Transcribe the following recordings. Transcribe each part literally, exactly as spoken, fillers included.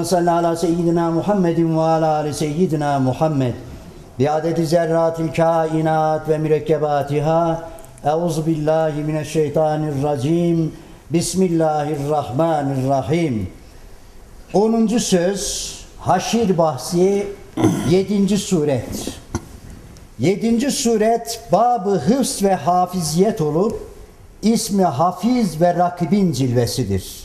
Allahümme salli ala seyyidina Muhammedin ve ala ali seyyidina Muhammed bi adedi zerratil kainat ve mürekkebatiha. Euzu billahi mineşşeytanirracim. Bismillahirrahmanirrahim. onuncu söz Haşir bahsi, yedinci suret. yedinci suret Bab-ı Hıfz ve Hafiziyet olup ismi Hafiz ve Rakibin cilvesidir.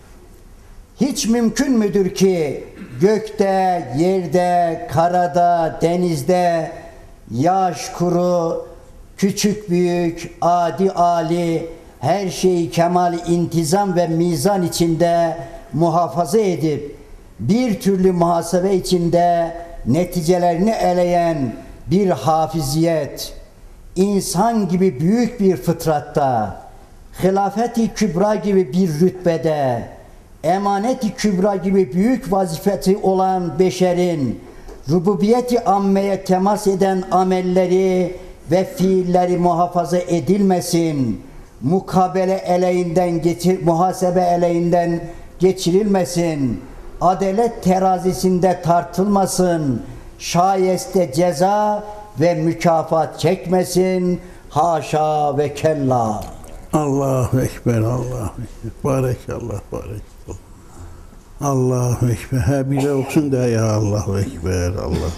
Hiç mümkün müdür ki gökte, yerde, karada, denizde, yaş, kuru, küçük, büyük, adi, ali, her şeyi kemal, intizam ve mizan içinde muhafaza edip bir türlü muhasebe içinde neticelerini eleyen bir hafiziyet, insan gibi büyük bir fıtratta, hilafet-i kübra gibi bir rütbede, emanet-i kübra gibi büyük vazifeti olan beşerin rububiyet-i ammeye temas eden amelleri ve fiilleri muhafaza edilmesin, mukabele eleğinden geçir, muhasebe eleğinden geçirilmesin, adalet terazisinde tartılmasın, şayeste ceza ve mükafat çekmesin, haşa ve kella. Allahu Ekber, Allahu Ekber. Barekallah, barekallah. Allahu Ekber. Ha bile olsun da ya Allahu Ekber, Allah.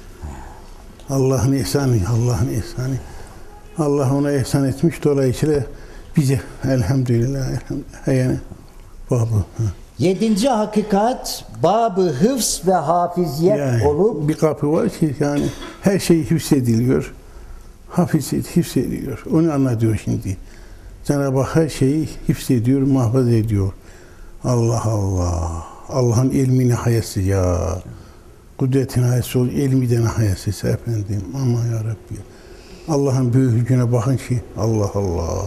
Allah'ın ihsanı, Allah'ın ihsanı. Allah ona ihsan etmiş, dolayısıyla bize elhamdülillah, elhamdülillah. Yani babu. Yedinci hakikat Bab-ı Hıfz ve Hafiziyet Yani olup bir kapı var ki yani her şey hifzediliyor. Hafiz hifzediliyor. Onu anlatıyor şimdi. Cenab-ı Hak her şeyi hifzediyor, muhafaza ediyor. Allah Allah. Allah'ın ilmi nihayesi ya. Kudretin nihayesi olur, ilmi de nihayesiz efendim. Aman ya Rabbi. Allah'ın büyüklüğüne bakın ki Allah Allah.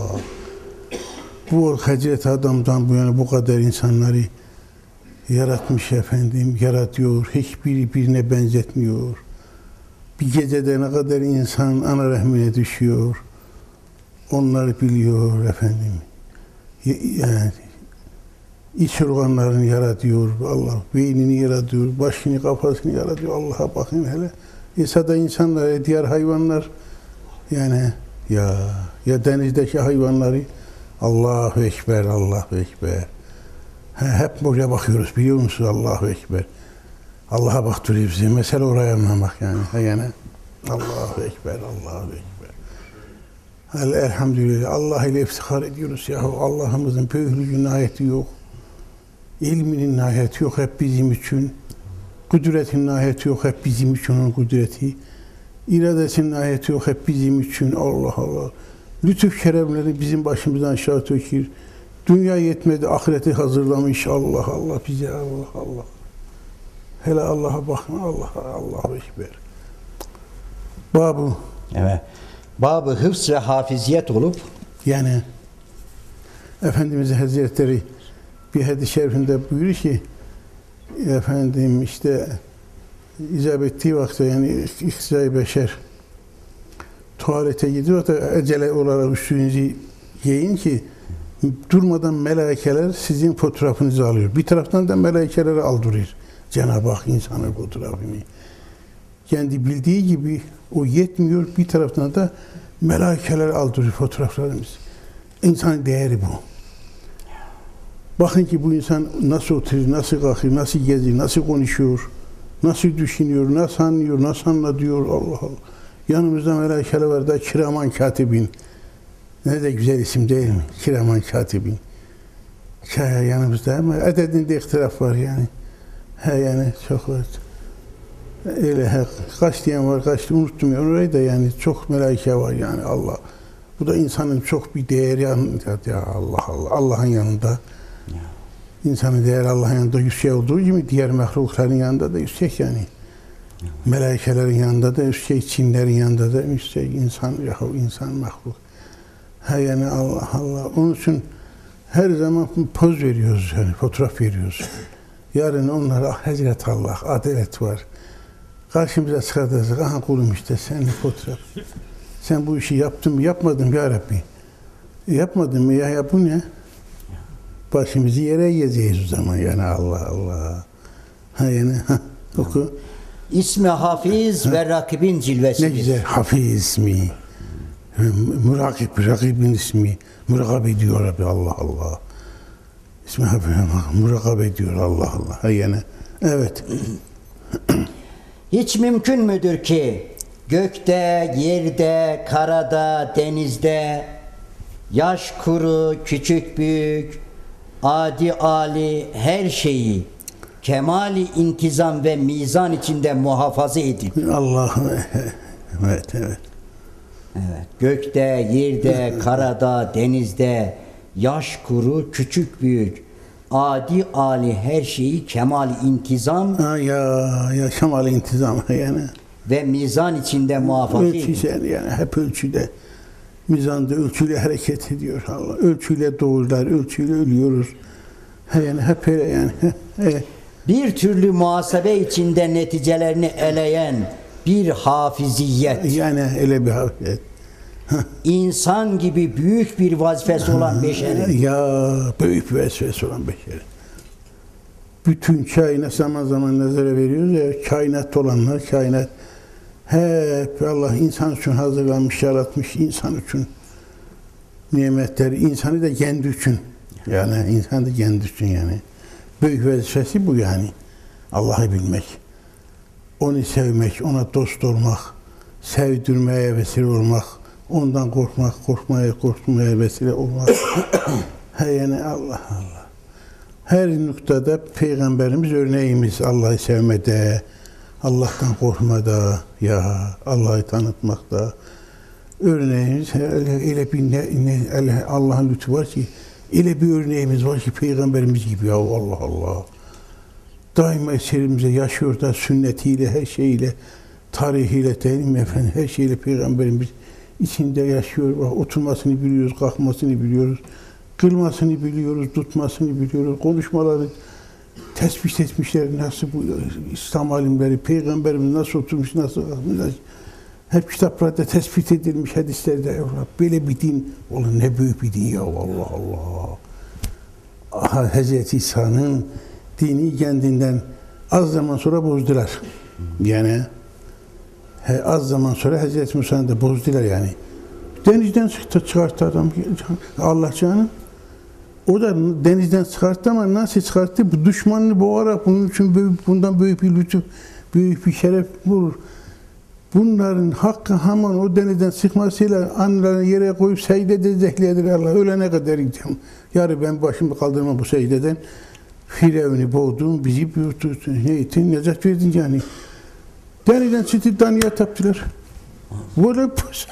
Bu Hazreti Adam'dan bu yana bu kadar insanları yaratmış efendim, yaratıyor. Hiçbiri birine benzetmiyor. Bir gecede ne kadar insan ana rahmine düşüyor. Onları biliyor efendim. Yani iç organlarını yaratıyor Allah. Beynini yaratıyor, başını, kafasını yaratıyor. Allah'a bakın hele. İsa'da insanlar, diğer hayvanlar yani ya ya denizdeki hayvanları Allahu Ekber, Allahu Ekber. He, hep buraya bakıyoruz biliyor musunuz? Allahu Ekber. Allah'a baktırıyor bizi. Mesele oraya anlamak yani. Yani Allahu Ekber, Allahu Ekber. Elhamdülillah. Allah ile iftihar ediyoruz yahu. Allah'ımızın büyüklüğünün ayeti yok. İlminin ayeti yok hep bizim için. Kudretinin ayeti yok hep bizim için onun kudreti. İradesinin ayeti yok hep bizim için. Allah Allah. Lütuf keremleri bizim başımızdan aşağı dökür. Dünya yetmedi, ahireti hazırlamış. Allah Allah bize Allah Allah. Hele Allah'a bakın. Allah Allahu Ekber. Babu. evet. Bab-ı Hıfz ve Hafiziyet olup Yani Efendimiz Hazretleri bir hadis-i şerifinde buyuruyor ki efendim işte icap ettiği vakti yani iktizai beşer tuvalete gidiyor da acele olarak üstünüzü yiyin ki durmadan melaikeler sizin fotoğrafınızı alıyor. Bir taraftan da melaikeleri aldırıyor. Cenab-ı Hak insanın fotoğrafını. Kendi bildiği gibi o yetmiyor. Bir taraftan da melaikeler aldırıyor fotoğraflarımız. İnsanın değeri bu. Bakın ki bu insan nasıl oturuyor, nasıl kalkıyor, nasıl geziyor, nasıl konuşuyor, nasıl düşünüyor, nasıl anlıyor, nasıl anlatıyor. Allah Allah. Yanımızda melaikeler var da Kiraman Katibin. Ne de güzel isim değil mi? Kiraman Katibin. Kaya yanımızda ama ededinde ihtilaf var yani. He yani çok var. Öyle he, kaç diyen var, kaç unuttum ya orayı da yani çok melaike var yani Allah. Bu da insanın çok bir değeri ya Allah Allah. Allah'ın yanında. İnsanın değeri Allah'ın yanında yüksek olduğu gibi diğer mahlukların yanında da yüksek yani. Melaikelerin yanında da yüksek, cinlerin yanında da yüksek, insan yahu insan mahluk. Ha yani Allah Allah. Onun için her zaman poz veriyoruz yani fotoğraf veriyoruz. Yarın onlara Hazreti Allah, adalet var. Karşımıza çıkartacak, aha kulum işte senin fotoğraf. Sen bu işi yaptın mı, yapmadın mı ya Rabbi? E, yapmadın mı ya, ya bu ne? Başımızı yere yiyeceğiz o zaman yani Allah Allah. Ha yani ha, oku. İsmi Hafiz ve rakibin cilvesidir. Ne güzel Hafiz ismi. Murakip, rakibin ismi. Murakab ediyor Rabbi Allah Allah. İsmi Hafiz, murakab ediyor Allah Allah. Ha yani evet. Hiç mümkün müdür ki gökte, yerde, karada, denizde, yaş kuru, küçük büyük, adi ali her şeyi kemali intizam ve mizan içinde muhafaza edip Allah evet evet. Evet, gökte, yerde, karada, denizde, yaş kuru, küçük büyük, adi ali her şeyi kemali intizam Ha, ya ya kemal intizam yani. ve mizan içinde muhafaza edip Ölçüsel yani hep ölçüde. Mizanda ölçüyle hareket ediyor Allah. Ölçüyle doğurlar, ölçüyle ölüyoruz. Ha, yani hep öyle yani. Evet. bir türlü muhasebe içinde neticelerini eleyen bir hafiziyet, Yani öyle bir hafiyet. insan gibi büyük bir vazifesi olan beşerin Ya büyük bir vesvese olan beşerin. Bütün kainat zaman zaman nazara veriyoruz ya, kainat olanlar, kainat hep Allah insan için hazırlanmış, yaratmış, insan için nimetleri, insanı da kendi için. Yani insan da kendi için yani. Büyük vazifesi bu yani. Allah'ı bilmek. Onu sevmek, ona dost olmak, sevdirmeye vesile olmak, ondan korkmak, korkmaya, korkmaya vesile olmak. He yani Allah Allah. Her noktada Peygamberimiz örneğimiz Allah'ı sevmede, Allah'tan korkmada, ya Allah'ı tanıtmakta. Örneğimiz öyle, öyle bir ne, ne, Allah'ın lütfu var ki, öyle bir örneğimiz var ki Peygamberimiz gibi ya Allah Allah. Daima eserimize yaşıyor da sünnetiyle, her şeyiyle, tarihiyle değil mi efendim, her şeyle Peygamberimiz içinde yaşıyor. Bak, oturmasını biliyoruz, kalkmasını biliyoruz, kılmasını biliyoruz, tutmasını biliyoruz, konuşmaları tespit etmişler, nasıl bu İslam alimleri, Peygamberimiz nasıl oturmuş, nasıl kalkmış, hep kitaplarda tespit edilmiş hadislerde. Böyle bir din, oğlum ne büyük bir din ya Allah Allah. Aha, Hazreti İsa'nın dini kendinden az zaman sonra bozdular. Yani he, az zaman sonra Hazreti Musa'nı da bozdular yani. Denizden çıktı, çıkarttı adam. Allah canım. O da denizden çıkarttı ama nasıl çıkarttı? Bu düşmanını boğarak bunun için büyük, bundan büyük bir lütuf, büyük bir şeref bulur. Bunların hakkı hemen o denizden çıkmasıyla anılarını yere koyup secde dezekleyedir Allah. Ölene kadar gideceğim. Yarın ben başımı kaldırmam bu secdeden. Firavun'u boğdum, bizi büyüttü. Ne ettin? Necat verdin yani. Denizden çıktı, Daniye taptılar. Böyle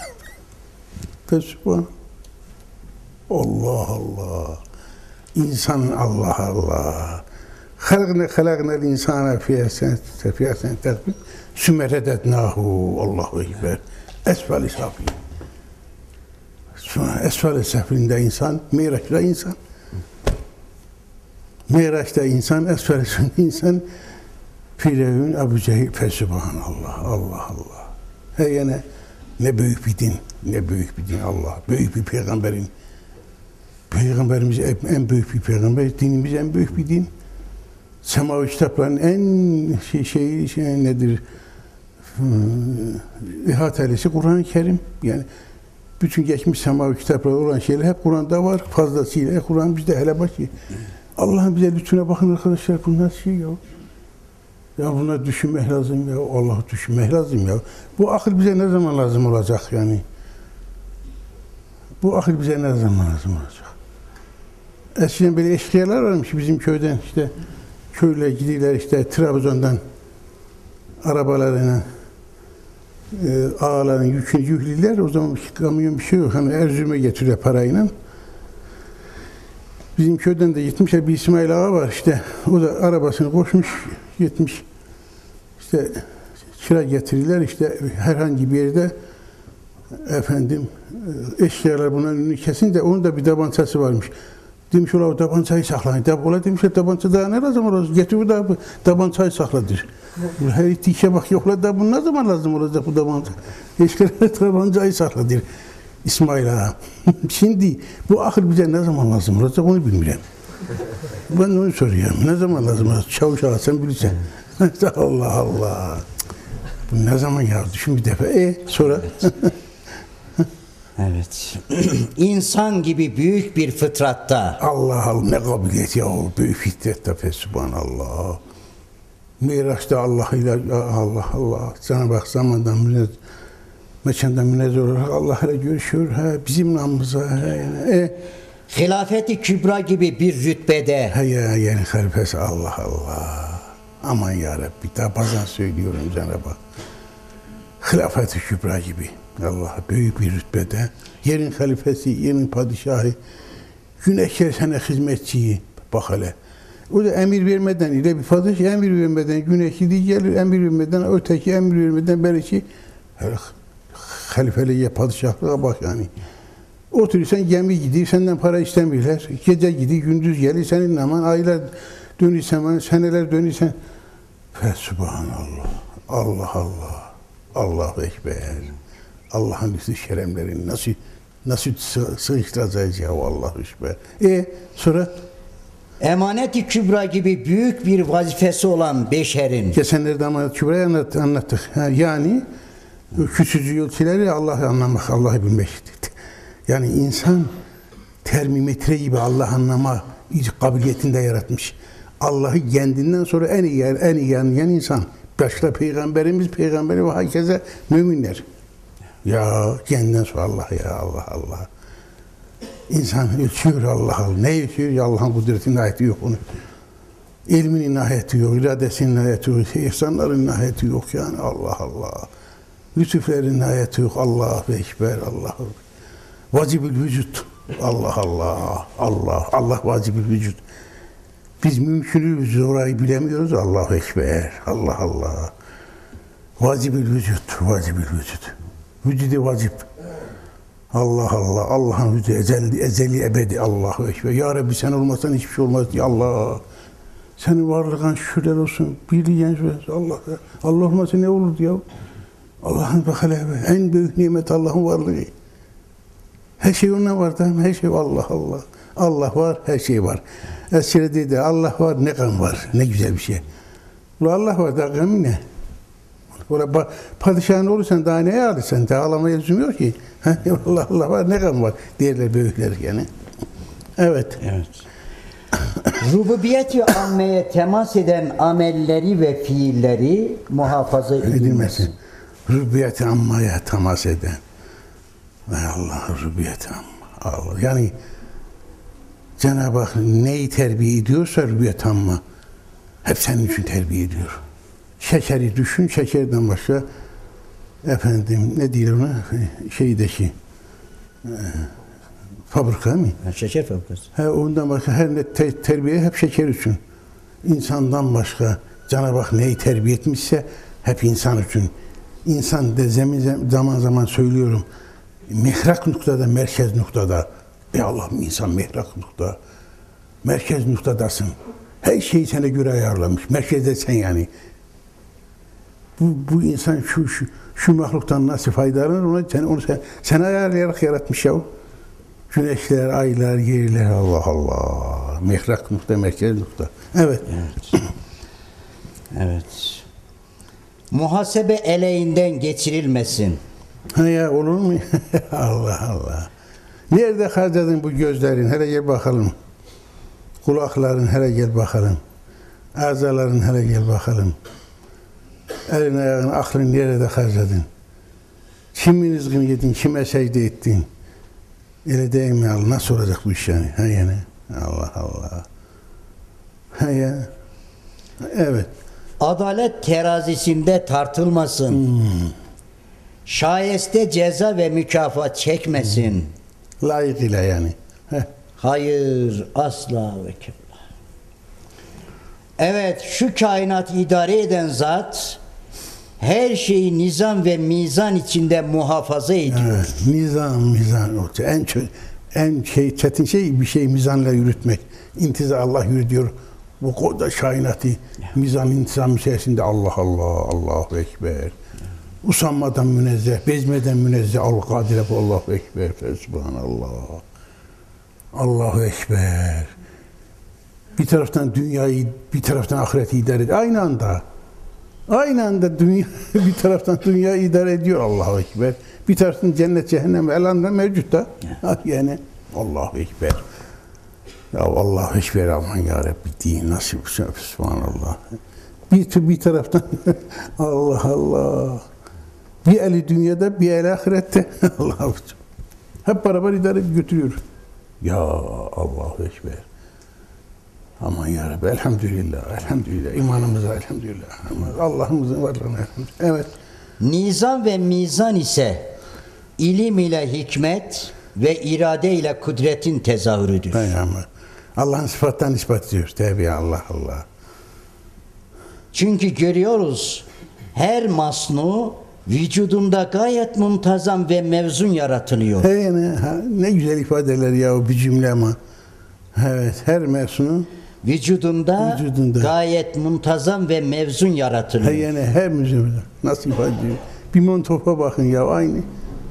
Fesubhan. Allah Allah. İnsanın Allah Allah. Halkına halaknel insana fiyesen fiyesen takbir. Sümeredetnahu Allahu ekber. Esfel-i safin. Sonra esfel-i safinde insan, Miraç'ta insan. Miraç'ta insan, esfel-i safinde insan. Firavun, Ebu Cehil, Fesubhanallah, Allah Allah. He yine ne büyük bir din, ne büyük bir din Allah. Büyük bir peygamberin. Peygamberimiz en büyük bir peygamber, dinimiz en büyük bir din. Semavi kitapların en şey, şey, şey nedir? İhatelisi Kur'an-ı Kerim. Yani bütün geçmiş semavi kitaplarda olan şeyler hep Kur'an'da var. Fazlasıyla Kur'an bizde hele bak ki. Allah'ın bize lütfuna bakın arkadaşlar, bu nasıl şey ya? Ya buna düşünmek lazım ya. Allah'ı düşünmek lazım ya. Bu akıl bize ne zaman lazım olacak yani? Bu akıl bize ne zaman lazım olacak? Eskiden böyle eşkıyalar varmış bizim köyden, işte köyle gidiyorlar işte Trabzon'dan arabalarıyla e, ağaların yükünü yüklüler. O zaman kamyon bir şey yok. Hani Erzurum'a getiriyor parayla. Bizim köyden de gitmişler, bir İsmail ağa var işte. O da arabasını koşmuş, gitmiş. İşte kira getirirler işte herhangi bir yerde efendim eşkıyalar bunların önünü kesin de onun da bir tabancası varmış. Demiş ola o tabancayı saklayın. Ola demişler tabanca daha ne lazım olacak? Getir bu da tabancayı sakladır. Her işe bak yokla da bu ne zaman lazım olacak bu tabanca? Eşkıyalar tabancayı sakladır. İsmail ağa. Şimdi bu akıl bize ne zaman lazım olacak onu bilmiyorum. Ben onu soruyorum. Ne zaman lazım olacak? Çavuş ağa sen bilirsen. Allah Allah. Bu ne zaman ya? Düşün bir defa. E sonra? Evet. Evet. İnsan gibi büyük bir fıtratta. Allah Allah ne kabiliyet ya o büyük fitrette fesubhanallah. Miraç'ta Allah ile Allah Allah. Cenab-ı Hak zamandan münezzeh, mekandan münezzeh olarak Allah ile görüşüyor. Ha, bizim namımıza. Ha, yani. E, Hilafeti kübra gibi bir rütbede. ha ya yani halifesi Allah Allah. Aman ya Rabbi. Daha bazen söylüyorum Cenab-ı Hak. Hilafeti kübra gibi. Allah büyük bir rütbede. Yerin halifesi, yerin padişahı. Güneşler sana hizmetçiyi. Bak hele. O da emir vermeden ile bir padişah emir vermeden güneşi diye gelir. Emir vermeden öteki emir vermeden belki halifeliğe padişahlığa bak yani. Oturursan gemi gidiyor, senden para istemiyorlar. Gece gidiyor, gündüz gelir, senin aman aylar dönürsen, seneler dönürsen. Fesubhanallah. Allah Allah. Allahu Ekber. Allah'ın üstü şeremlerini nasıl nasıl sığıştıracağız ya Allahu Ekber. E sonra Emaneti kübra gibi büyük bir vazifesi olan beşerin. geçenlerde ama kübrayı anlat, anlattık. Ha, yani küçücük ölçüleri Allah'ı anlamak, Allah'ı bilmek. Yani insan termometre gibi Allah anlama kabiliyetinde yaratmış. Allah'ı kendinden sonra en iyi en iyi anlayan insan. Başta peygamberimiz, peygamberi ve herkese müminler. Ya kendinden sonra Allah ya Allah Allah. İnsan ölçüyor Allah Allah. Ne ölçüyor? Ya Allah'ın kudretinin ayeti yok onu. İlminin ayeti yok, iradesinin ayeti yok, ihsanların ayeti yok yani Allah Allah. Lütuflerin ayeti yok. Allahu Ekber, Allahu. Vacibül vücut. Allah Allah. Allah. Allah vacibül vücut. Biz mümkünü orayı bilemiyoruz. Allahu Ekber. Allah Allah. Vacibül vücut. Vacibül vücut. Vücudu vacip. Allah Allah. Allah'ın vücudu ezeli, ezeli ebedi. Allahu Ekber. Ya Rabbi sen olmasan hiçbir şey olmaz. Ya Allah. Senin varlığın şükürler olsun. Birliğin şükürler. Allah. Allah olmasa ne olurdu ya? Allah'ın bakale en büyük nimet Allah'ın varlığı. Her şey ona var da her şey Allah Allah. Allah var, her şey var. Eskide dedi Allah var, ne gam var. Ne güzel bir şey. Ula Allah var da gamı ne? Ula padişahın olursan daha neye alırsan? Daha ağlamaya lüzum yok ki. Allah Allah var, ne gam var. Diğerler büyükler yani. Evet. Evet. Rububiyet-i ammeye temas eden amelleri ve fiilleri muhafaza edilmesin. Rububiyet-i ammaya temas eden. Ve Allah rububiyet-i amma. Allah. Yani Cenab-ı Hak neyi terbiye ediyorsa rububiyet-i amma hep senin için terbiye ediyor. Şekeri düşün, şekerden başka efendim ne diyor ona şeydeki e, fabrika mı? Şeker fabrikası. He, ondan başka her ne te, terbiye hep şeker için. İnsandan başka Cenab-ı Hak neyi terbiye etmişse hep insan için. İnsan de zemin, zaman zaman söylüyorum mihrak noktada, merkez noktada. Ey Allah'ım insan mihrak nokta. Merkez noktadasın. Her şeyi sana göre ayarlamış. Merkezde sen yani. Bu, bu insan şu, şu, şu mahluktan nasıl faydalanır onu sen, onu sen, sen ayarlayarak yaratmış ya. Güneşler, aylar, yerler Allah Allah. Mihrak nokta, merkez nokta. Evet. Evet. Evet. Muhasebe eleğinden geçirilmesin. Ha ya olur mu? Allah Allah. Nerede harcadın bu gözlerin? Hele gel bakalım. Kulakların hele gel bakalım. Azaların hele gel bakalım. Elin ayağın, aklın nerede harcadın? Kimin rızkını yedin? Kime secde ettin? Öyle değil mi Allah? Nasıl olacak bu iş yani? Ha yani. Allah Allah. Ha ya. Evet. Adalet terazisinde tartılmasın. Hmm. Şayeste ceza ve mükafat çekmesin. Hmm. Layıkıyla yani. Heh. Hayır, asla ve kella. Evet, şu kainat idare eden zat her şeyi nizam ve mizan içinde muhafaza ediyor. Evet, nizam, mizan. En en şey çetin şey bir şey mizanla yürütmek. İntiza Allah yürütüyor. Bu koca kainatı mizan intizam içerisinde Allah Allah, Allahu Ekber. Usanmadan münezzeh, bezmeden münezzeh, al-Kadire Allahu Ekber, Subhanallah. Allahu Ekber. Bir taraftan dünyayı, bir taraftan ahireti idare ediyor. Aynı anda. Aynı anda dünya bir taraftan dünya idare ediyor Allahu Ekber. Bir taraftan cennet cehennem elanda mevcut da. Yani Allahu Ekber. Ya Allahu Ekber aman ya Rabbi din nasip subhanallah. Bir, bir taraftan Allah Allah. Bir eli dünyada bir eli ahirette. Allah'ım. Hep beraber idare götürüyor. Ya Allahu Ekber. Aman ya Rabbi elhamdülillah. Elhamdülillah. İmanımıza elhamdülillah. Allah'ımızın varlığına elhamdülillah. Evet. Nizam ve mizan ise ilim ile hikmet ve irade ile kudretin tezahürüdür. Allah'ın sıfatlarını ispat ediyor. Tabi Allah Allah. Çünkü görüyoruz her masnu vücudunda gayet muntazam ve mevzun yaratılıyor. He yani, ha, ne güzel ifadeler ya o bir cümle ama. Evet, her masnu vücudunda, vücudunda gayet muntazam ve mevzun yaratılıyor. He yani her müzemde nasıl ifade ediyor? Bir montopa bakın ya aynı.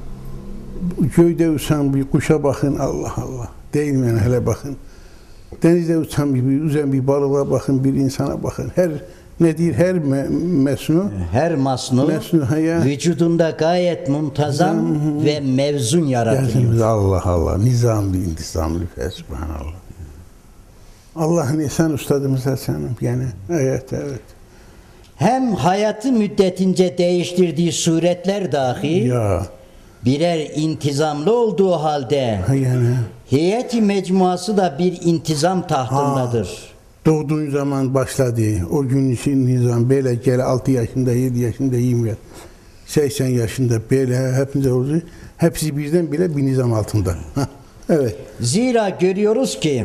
Köyde uçan bir kuşa bakın Allah Allah. Değil mi yani hele bakın. Denizde uçan bir, yüzen bir balığa bakın, bir insana bakın. Her nedir her me, mesnu? Her masnu, mesnu vücudunda gayet muntazam Nizam, ve mevzun yaratılıyor. Allah Allah, nizamlı, intizamlı, subhanallah. Allah'ın ihsan ustadımıza canım yani. Evet, evet. Hem hayatı müddetince değiştirdiği suretler dahi ya. birer intizamlı olduğu halde yani. heyeti mecmuası da bir intizam tahtındadır. Ha. Doğduğun zaman başladı. O gün için nizam böyle gel altı yaşında, yedi yaşında, yirmi seksen yaşında böyle hepimize oldu. Hepsi birden bile bir nizam altında. Evet. Zira görüyoruz ki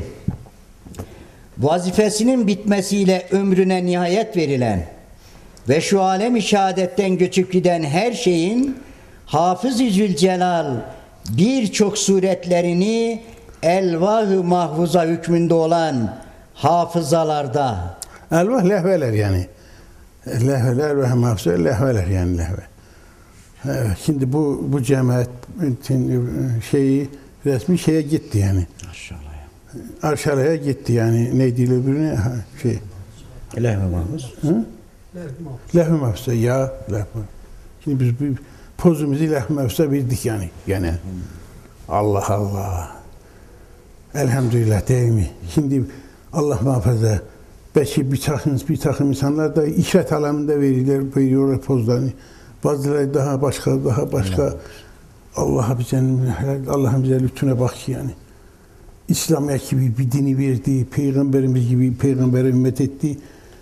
vazifesinin bitmesiyle ömrüne nihayet verilen ve şu alem-i şehadetten göçüp giden her şeyin Hafız-ı Zülcelal birçok suretlerini elvah-ı mahfuza hükmünde olan hafızalarda. Elvah lehveler yani. Lehveler ve mahfuza lehveler yani lehve. Evet, şimdi bu bu cemaatin şeyi resmi şeye gitti yani. Aşağıya. Aşağıya gitti yani neydi öbürüne şey. Lehve mahfuz. Lehve mahfuza ya lehve. Şimdi biz bir pozumuzu lehve mahfuza verdik yani gene. Hmm. Allah Allah. Elhamdülillah değil mi? Şimdi Allah muhafaza belki bir takım, bir takım insanlar da işaret aleminde verirler, veriyorlar pozlarını. Bazıları daha başka, daha başka. Allah'a bize, Allah'ın bize lütfuna bak yani. İslamiyet gibi bir dini verdi, Peygamberimiz gibi Peygamber'e ümmet etti.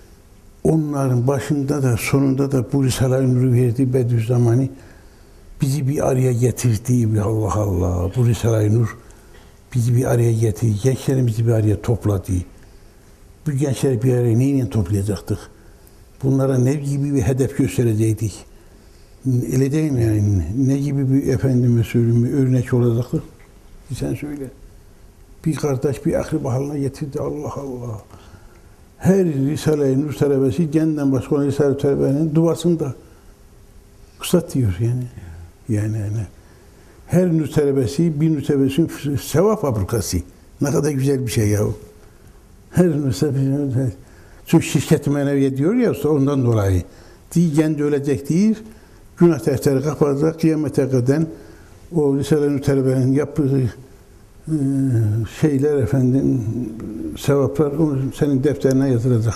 Onların başında da sonunda da bu Risale-i Nur'u verdi Bediüzzaman'ı. Bizi bir araya getirdi. Allah Allah. Bu Risale-i Nur bizi bir araya getirdi. Gençlerimizi bir araya topladı. Bu gençleri bir araya neyle toplayacaktık? Bunlara ne gibi bir hedef gösterecektik? Öyle değil mi yani? Ne gibi bir efendime söyleyeyim bir örnek olacaktık? Sen söyle. Bir kardeş bir akraba haline getirdi. Allah Allah. Her Risale-i Nur talebesi kendinden başka olan Risale-i Talebe'nin duasında kısat diyor yani. Yani, yani. Her nur talebesi bir nur talebesinin sevap fabrikası. Ne kadar güzel bir şey ya. Her nur talebesi. Çünkü şirket-i meneviye diyor ya ondan dolayı. Diyen de ölecek değil. Günah defteri kapatacak. Kıyamete kadar o Risale-i Nur talebenin yaptığı e, şeyler efendim sevaplar onu senin defterine yazılacak.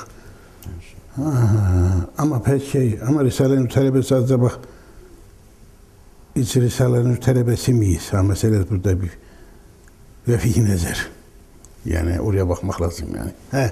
Ha, ama pek şey ama Risale-i Nur talebesi sadece bak Risale-i Nur talebesi miyiz? Ha, mesele burada bir vefi nezer. Yani oraya bakmak lazım yani. He.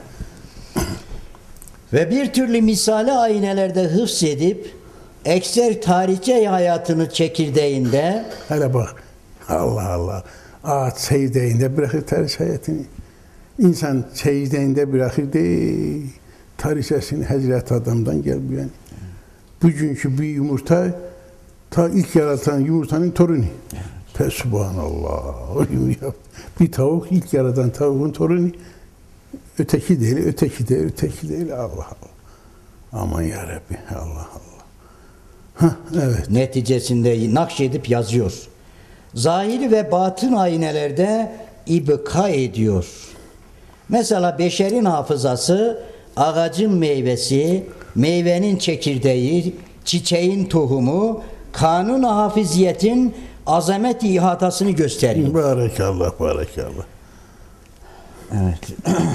Ve bir türlü misali aynelerde hıfz edip ekser tarihçe hayatını çekirdeğinde hele bak Allah Allah ağaç çekirdeğinde bırakır tarih hayatını. İnsan çekirdeğinde bırakır değil. Tarihçesini Hazreti Adam'dan gelmiyor yani. Bugünkü bir yumurta ta ilk yaratan yumurtanın torunu. Pe subhanallah. Bir tavuk ilk yaratan tavuğun torunu. Öteki değil, öteki değil, öteki değil. Allah Allah. Aman ya Rabbi. Allah Allah. Hah, evet. Neticesinde nakşedip yazıyor. Zahiri ve batın aynelerde ibka ediyor. Mesela beşerin hafızası ağacın meyvesi, meyvenin çekirdeği, çiçeğin tohumu, kanun-u hafiziyetin azamet-i ihatasını gösteriyor. Barakallah, barakallah. Evet.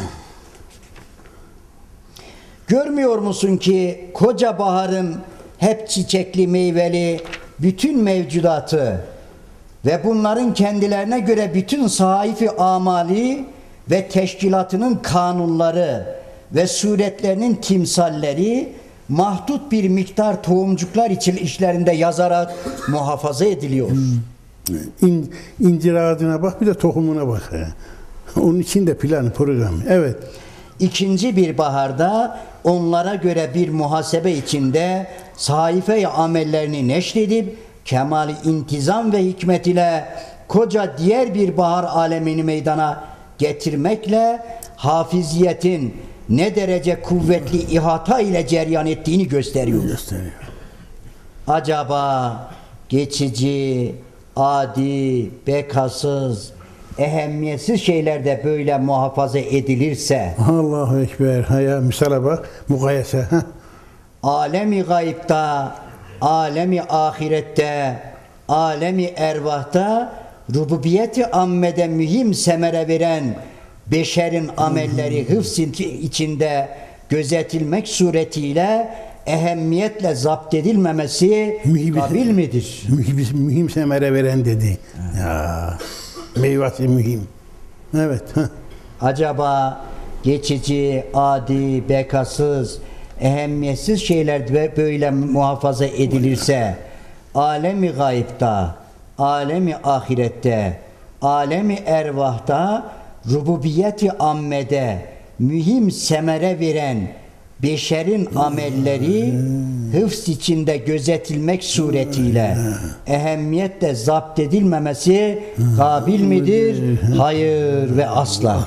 Görmüyor musun ki koca baharın hep çiçekli meyveli bütün mevcudatı ve bunların kendilerine göre bütün sahifi amali ve teşkilatının kanunları ve suretlerinin timsalleri mahdut bir miktar tohumcuklar için işlerinde yazarak muhafaza ediliyor. İn, incir ağacına bak, bir de tohumuna bak. He. Onun için de plan, program. Evet. İkinci bir baharda onlara göre bir muhasebe içinde sahife-i amellerini neşredip kemali intizam ve hikmet ile koca diğer bir bahar alemini meydana getirmekle hafiziyetin ne derece kuvvetli ihata ile cereyan ettiğini gösteriyor. Gösteriyor. Acaba geçici, adi, bekasız, ehemmiyetsiz şeyler de böyle muhafaza edilirse Allahu Ekber. Haya misale bak. Mukayese. Heh. alemi gayipta, alemi ahirette, alemi ervahta rububiyeti ammede mühim semere veren beşerin amelleri hıfz içinde gözetilmek suretiyle ehemmiyetle zapt edilmemesi kabil midir? Mühim, mühim semere veren dedi. Evet. Ya, meyvesi mühim. Evet. Heh. Acaba geçici, adi, bekasız, ehemmiyetsiz şeyler böyle muhafaza edilirse alemi gayipta, alemi ahirette, alemi ervahta rububiyeti ammede mühim semere veren beşerin amelleri hıfz içinde gözetilmek suretiyle ehemmiyetle zapt edilmemesi kabil midir? Hayır ve asla.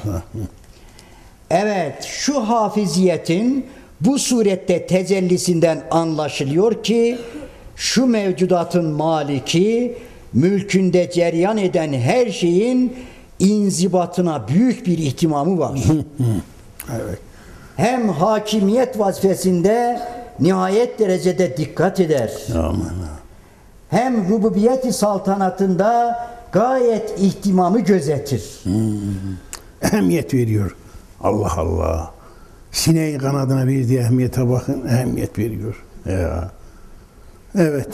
Evet, şu hafiziyetin bu surette tecellisinden anlaşılıyor ki şu mevcudatın maliki, mülkünde cereyan eden her şeyin inzibatına büyük bir ihtimamı var. Evet. Hem hakimiyet vazifesinde nihayet derecede dikkat eder. Aman. Hem rububiyeti saltanatında gayet ihtimamı gözetir. Hmm. Ehemmiyet veriyor. Allah Allah. Sineğin kanadına verdiği ehemmiyete bakın. Ehemmiyet veriyor. Ya. Evet.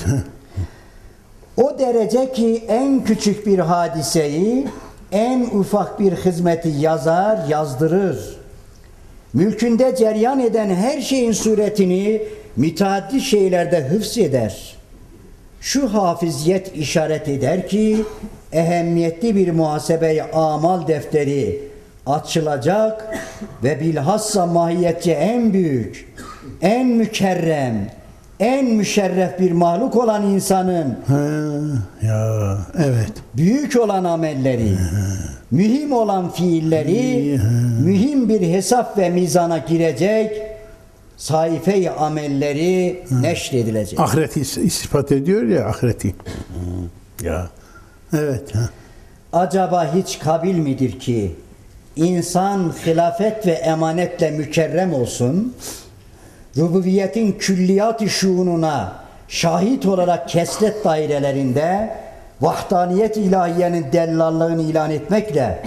O derece ki en küçük bir hadiseyi, en ufak bir hizmeti yazar, yazdırır. Mülkünde cereyan eden her şeyin suretini müteaddit şeylerde hıfz eder. Şu hafiziyet işaret eder ki ehemmiyetli bir muhasebe-i amal defteri açılacak ve bilhassa mahiyetçe en büyük, en mükerrem, en müşerref bir mahluk olan insanın Ha, ya evet. büyük olan amelleri, mühim olan fiilleri, mühim bir hesap ve mizana girecek sayfe-i amelleri neşredilecek. Ahireti ispat ediyor ya, ahireti. Ya. Evet. Ha. Acaba hiç kabil midir ki insan hilafet ve emanetle mükerrem olsun, rububiyetin külliyat-ı şuununa şahit olarak kesret dairelerinde vahdaniyet ilahiyenin dellallığını ilan etmekle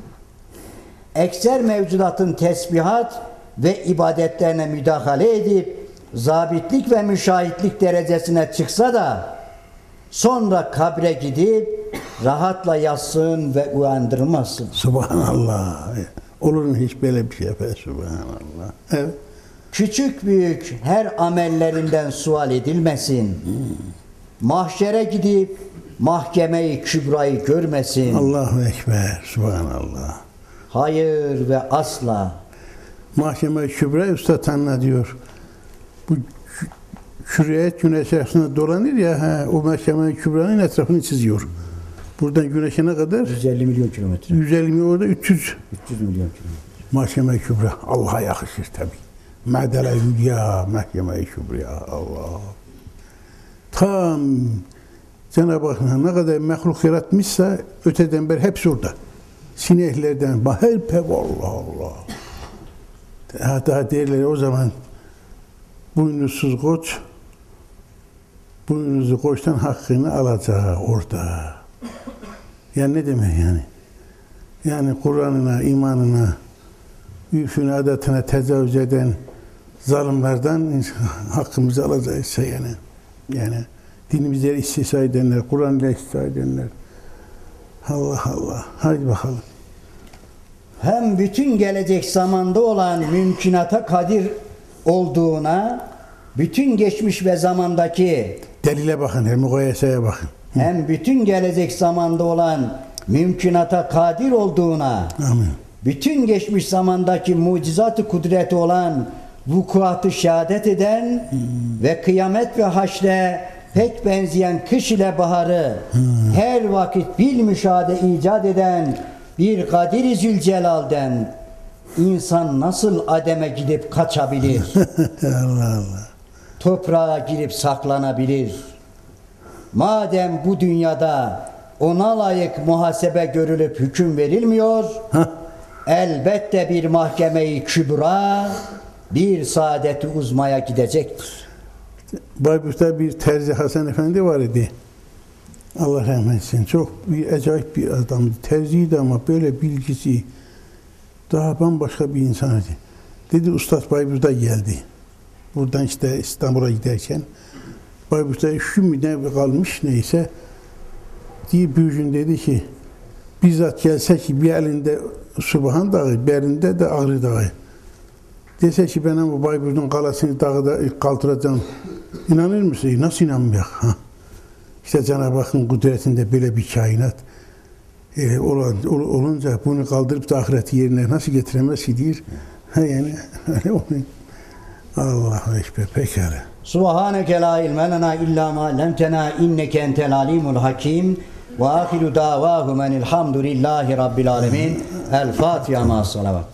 ekser mevcudatın tesbihat ve ibadetlerine müdahale edip zabitlik ve müşahitlik derecesine çıksa da sonra kabre gidip rahatla yatsın ve uyandırmasın. Subhanallah. Olur mu hiç böyle bir şey efendim? Subhanallah. Evet. Küçük büyük her amellerinden sual edilmesin. Hmm. Mahşere gidip mahkeme-i kübrayı görmesin. Allahu Ekber. Subhanallah. Hayır ve asla. Mahkeme-i kübra Üstad Tanrı diyor. Bu şüriyet güneş etrafında dolanır ya, he, o mahkeme-i kübranın etrafını çiziyor. Buradan güneşe ne kadar? yüz elli milyon kilometre. yüz elli milyon, orada üç yüz. üç yüz milyon kilometre. Mahkeme-i kübra. Allah'a yakışır tabi. Medele hülya, mahkeme-i kübra. Allah. Tam Cenab-ı Hak ne kadar mehluk yaratmışsa öteden beri hepsi orada. Sineklerden, her pev Allah Allah. Hatta derler o zaman Boynuzsuz koç boynuzlu koçtan hakkını alacak orada. Yani ne demek yani? Yani Kur'an'ına, imanına, üfüne, adetine tecavüz eden zalimlerden hakkımızı alacağız yani. Yani dinimizle istisna edenler, Kur'an'la istisna edenler. Allah Allah. Hadi bakalım. Hem bütün gelecek zamanda olan mümkünata kadir olduğuna, bütün geçmiş ve zamandaki Delile bakın, her mukayeseye bakın. hem bütün gelecek zamanda olan mümkünata kadir olduğuna, Amin. bütün geçmiş zamandaki mucizat-ı kudreti olan vukuatı şehadet eden hmm. ve kıyamet ve haşre pek benzeyen kış ile baharı hmm. her vakit bil müşahede icat eden bir Kadir-i Zülcelal'den insan nasıl ademe gidip kaçabilir? Allah Allah. Toprağa girip saklanabilir. Madem bu dünyada ona layık muhasebe görülüp hüküm verilmiyor, elbette bir mahkeme-i kübra, bir saadet-i uzmaya gidecektir. Bayburt'ta bir terzi Hasan Efendi var idi. Allah rahmet etsin. Çok bir acayip bir adamdı. Terziydi ama böyle bilgisi daha bambaşka bir insan idi. Dedi Ustad Bayburt'a geldi. Buradan işte İstanbul'a giderken Bayburt'ta şu mu ne kalmış neyse diye büyücün dedi ki bizzat gelse ki bir elinde Subhan Dağı, bir elinde de Ağrı Dağı. Dese ki ben bu Bayburt'un kalasını dağı da kaldıracağım. İnanır mısın? Nasıl inanmıyor? Ha? İşte Cenab-ı Hakk'ın kudretinde böyle bir kainat e, ol, ol, olunca bunu kaldırıp da ahireti yerine nasıl getiremez ki diyor. Ha yani öyle oluyor. Allahu Ekber. Pekala. Subhaneke la ilme lena illa ma lemtena inneke entel alimul hakim ve ahiru davahu menilhamdülillahi rabbil alemin. El Fatiha ma salavat.